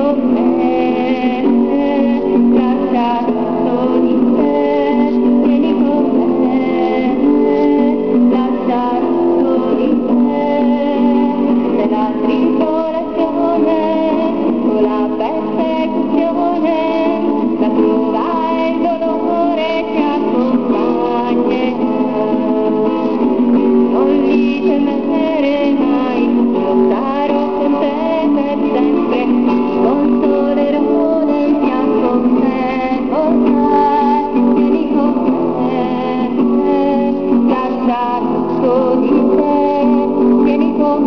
con me, lascia tutto di te, vieni con me, lascia tutto di te, sei la tribolazione, con la persecuzione, la prova e il dolore ti accompagnerà. Non li temere mai, io sarò con te per sempre, ti consolerò nel fianco me, vieni con me, lascia tutto di te, vieni con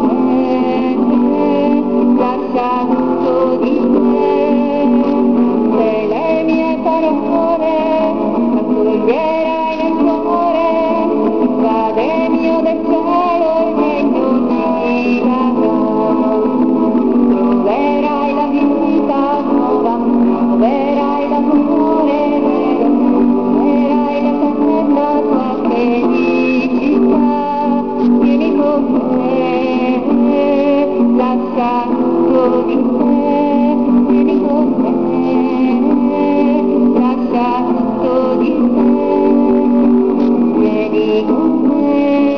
me, lascia tutto di te, se le mie parole accoglierai nel cuore, Padre mio del cielo il regno ti darò, troverai la vita nuova, troverai l'amore vero, troverai l'eterna tua felicità, vieni con me, lascia tutto di te, vieni con me, lascia tutto di te, vieni con me.